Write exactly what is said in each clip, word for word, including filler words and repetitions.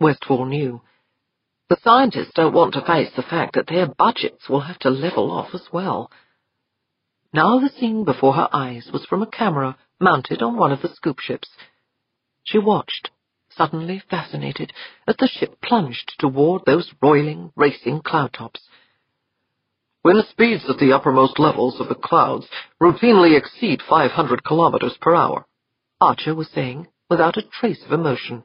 Westfall knew. The scientists don't want to face the fact that their budgets will have to level off as well. Now the scene before her eyes was from a camera mounted on one of the scoop ships. She watched, suddenly fascinated, as the ship plunged toward those roiling, racing cloud tops. Wind speeds at the uppermost levels of the clouds routinely exceed five hundred kilometers per hour, Archer was saying, without a trace of emotion.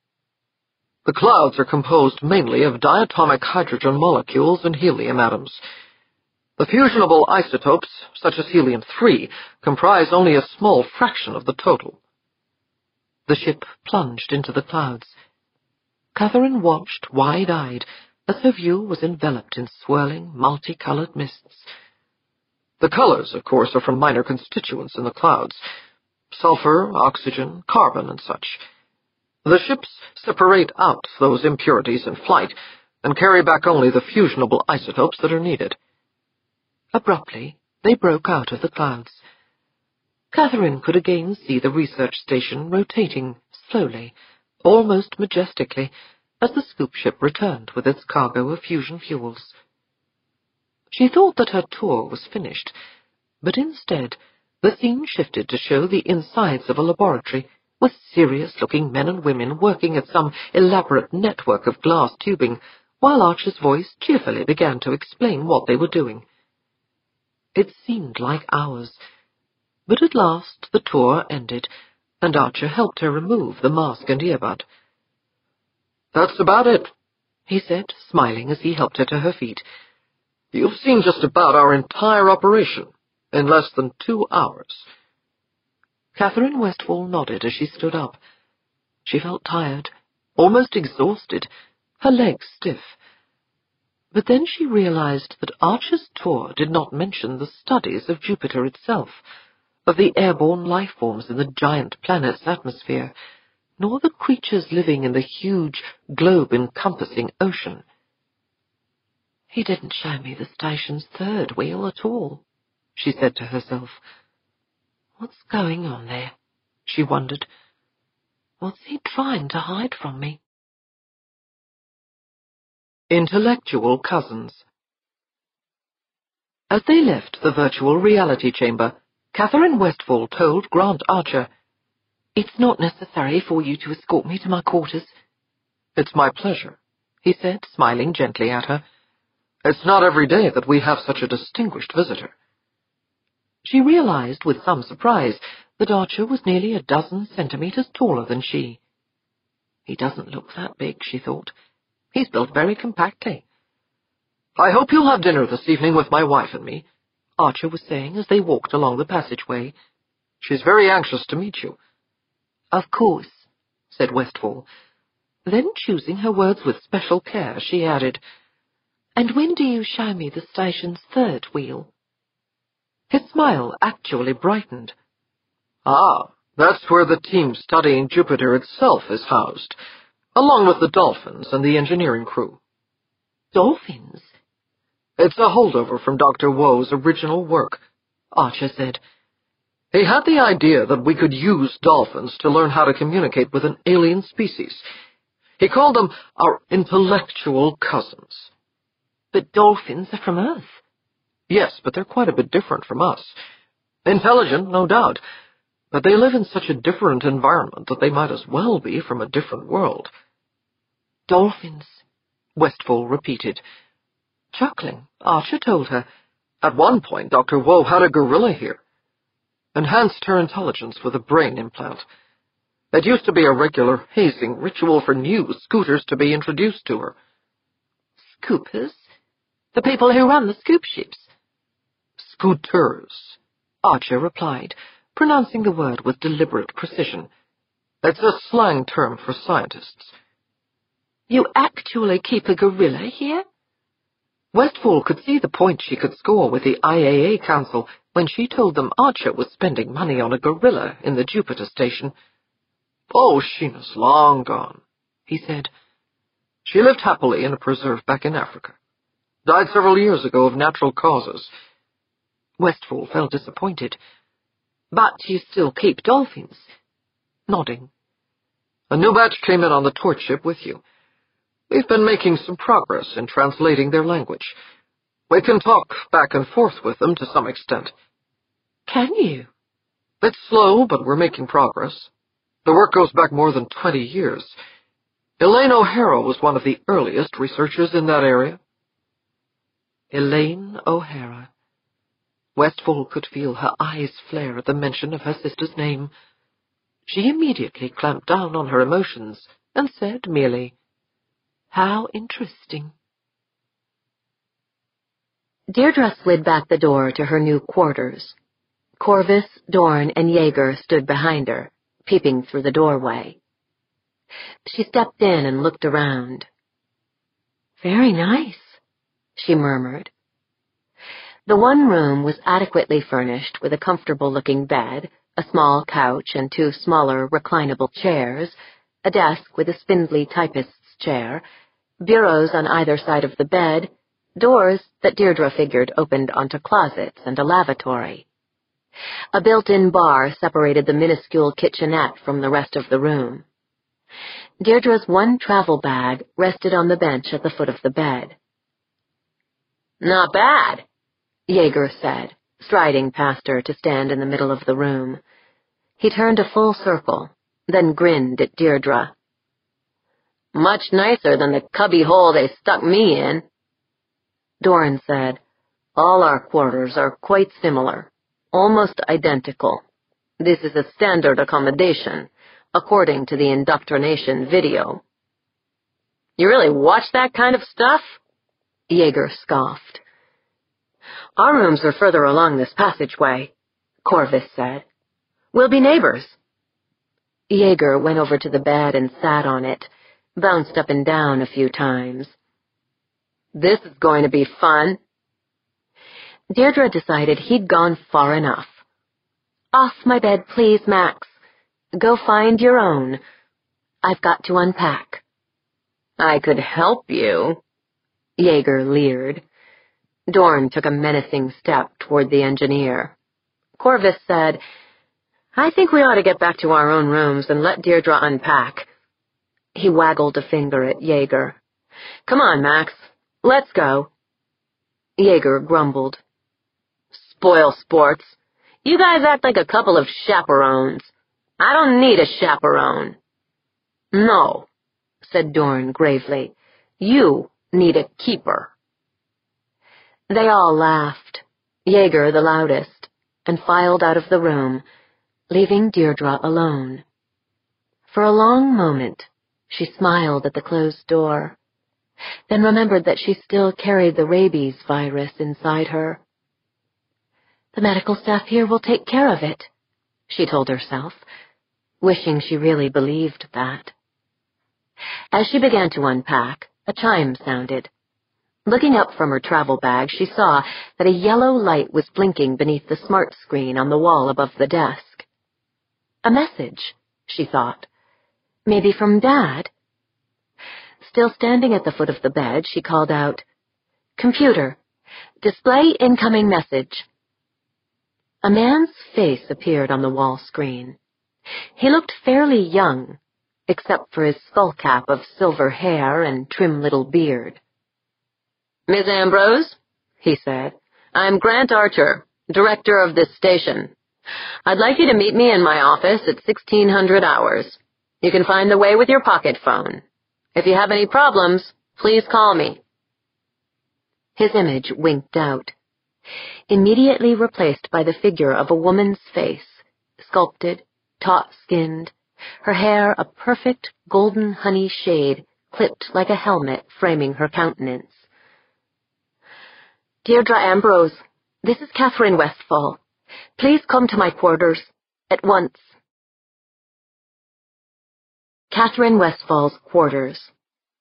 The clouds are composed mainly of diatomic hydrogen molecules and helium atoms. The fusionable isotopes, such as helium three, comprise only a small fraction of the total. The ship plunged into the clouds. Catherine watched, wide-eyed, as her view was enveloped in swirling, multicolored mists. The colors, of course, are from minor constituents in the clouds: sulfur, oxygen, carbon, and such. The ships separate out those impurities in flight and carry back only the fusionable isotopes that are needed. Abruptly, they broke out of the clouds. Catherine could again see the research station rotating slowly, almost majestically, as the scoop ship returned with its cargo of fusion fuels. She thought that her tour was finished, but instead the scene shifted to show the insides of a laboratory, with serious-looking men and women working at some elaborate network of glass tubing, while Archer's voice cheerfully began to explain what they were doing. It seemed like hours, but at last the tour ended, and Archer helped her remove the mask and earbud. "That's about it," he said, smiling as he helped her to her feet. "You've seen just about our entire operation in less than two hours." Catherine Westfall nodded as she stood up. She felt tired, almost exhausted, her legs stiff. But then she realized that Archer's tour did not mention the studies of Jupiter itself, of the airborne life forms in the giant planet's atmosphere, nor the creatures living in the huge, globe-encompassing ocean. "He didn't show me the station's third wheel at all," she said to herself. "What's going on there?" she wondered. "What's he trying to hide from me?" Intellectual Cousins. As they left the virtual reality chamber, Catherine Westfall told Grant Archer, "It's not necessary for you to escort me to my quarters." "It's my pleasure," he said, smiling gently at her. "It's not every day that we have such a distinguished visitor." She realized with some surprise that Archer was nearly a dozen centimeters taller than she. "He doesn't look that big," she thought. "He's built very compactly." "I hope you'll have dinner this evening with my wife and me," Archer was saying as they walked along the passageway. "She's very anxious to meet you." "Of course," said Westfall. Then, choosing her words with special care, she added, "And when do you show me the station's third wheel?" His smile actually brightened. "Ah, that's where the team studying Jupiter itself is housed, along with the dolphins and the engineering crew." "Dolphins?" "It's a holdover from Doctor Woe's original work," Archer said. "He had the idea that we could use dolphins to learn how to communicate with an alien species. He called them our intellectual cousins." "But dolphins are from Earth." "Yes, but they're quite a bit different from us. Intelligent, no doubt, but they live in such a different environment that they might as well be from a different world." "Dolphins," Westfall repeated. Chuckling, Archer told her, "At one point Doctor Woe had a gorilla here. Enhanced her intelligence with a brain implant. It used to be a regular hazing ritual for new scooters to be introduced to her." "Scoopers? The people who run the scoop ships?" "Scooters," Archer replied, pronouncing the word with deliberate precision. "It's a slang term for scientists." "You actually keep a gorilla here?" Westfall could see the point she could score with the I A A Council when she told them Archer was spending money on a gorilla in the Jupiter station. "Oh, Sheena's long gone," he said. "She lived happily in a preserve back in Africa. Died several years ago of natural causes." Westfall felt disappointed. "But you still keep dolphins?" Nodding. "A new batch came in on the torch ship with you. We've been making some progress in translating their language. We can talk back and forth with them to some extent. Can you? It's slow, but we're making progress. The work goes back more than twenty years. Elaine O'Hara was one of the earliest researchers in that area. Elaine O'Hara. Westfall could feel her eyes flare at the mention of her sister's name. She immediately clamped down on her emotions and said merely, "How interesting." Deirdre slid back the door to her new quarters. Corvus, Dorn, and Jaeger stood behind her, peeping through the doorway. She stepped in and looked around. "Very nice," she murmured. The one room was adequately furnished with a comfortable-looking bed, a small couch and two smaller reclinable chairs, a desk with a spindly typist's chair, bureaus on either side of the bed, doors that Deirdre figured opened onto closets and a lavatory. A built-in bar separated the minuscule kitchenette from the rest of the room. Deirdre's one travel bag rested on the bench at the foot of the bed. "Not bad," Jaeger said, striding past her to stand in the middle of the room. He turned a full circle, then grinned at Deirdre. "Much nicer than the cubby hole they stuck me in." Dorn said, "All our quarters are quite similar. Almost identical. This is a standard accommodation, according to the indoctrination video." "You really watch that kind of stuff?" Jaeger scoffed. "Our rooms are further along this passageway," Corvus said. "We'll be neighbors." Jaeger went over to the bed and sat on it, bounced up and down a few times. "This is going to be fun." Deirdre decided he'd gone far enough. "Off my bed, please, Max. Go find your own. I've got to unpack." "I could help you," Jaeger leered. Dorn took a menacing step toward the engineer. Corvus said, "I think we ought to get back to our own rooms and let Deirdre unpack." He waggled a finger at Jaeger. "Come on, Max. Let's go." Jaeger grumbled. "Spoil sports. You guys act like a couple of chaperones. I don't need a chaperone." "No," said Dorn gravely. "You need a keeper." They all laughed, Jaeger the loudest, and filed out of the room, leaving Deirdre alone. For a long moment, she smiled at the closed door, then remembered that she still carried the rabies virus inside her. "The medical staff here will take care of it," she told herself, wishing she really believed that. As she began to unpack, a chime sounded. Looking up from her travel bag, she saw that a yellow light was blinking beneath the smart screen on the wall above the desk. A message, she thought. Maybe from Dad? Still standing at the foot of the bed, she called out, "Computer, display incoming message." A man's face appeared on the wall screen. He looked fairly young, except for his skull cap of silver hair and trim little beard. "Miss Ambrose," he said, "I'm Grant Archer, director of this station. I'd like you to meet me in my office at sixteen hundred hours. You can find the way with your pocket phone. If you have any problems, please call me." His image winked out, immediately replaced by the figure of a woman's face, sculpted, taut-skinned, her hair a perfect golden honey shade clipped like a helmet framing her countenance. "Deirdre Ambrose, this is Catherine Westfall. Please come to my quarters, at once." Catherine Westfall's quarters.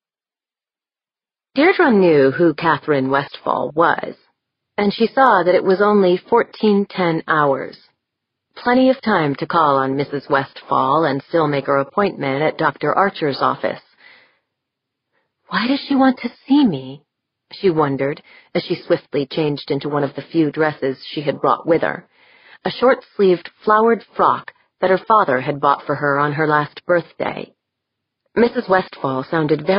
Deirdre knew who Catherine Westfall was, and she saw that it was only fourteen ten hours. Plenty of time to call on Missus Westfall and still make her appointment at Doctor Archer's office. "Why does she want to see me?" she wondered as she swiftly changed into one of the few dresses she had brought with her, a short-sleeved flowered frock that her father had bought for her on her last birthday. Missus Westfall sounded very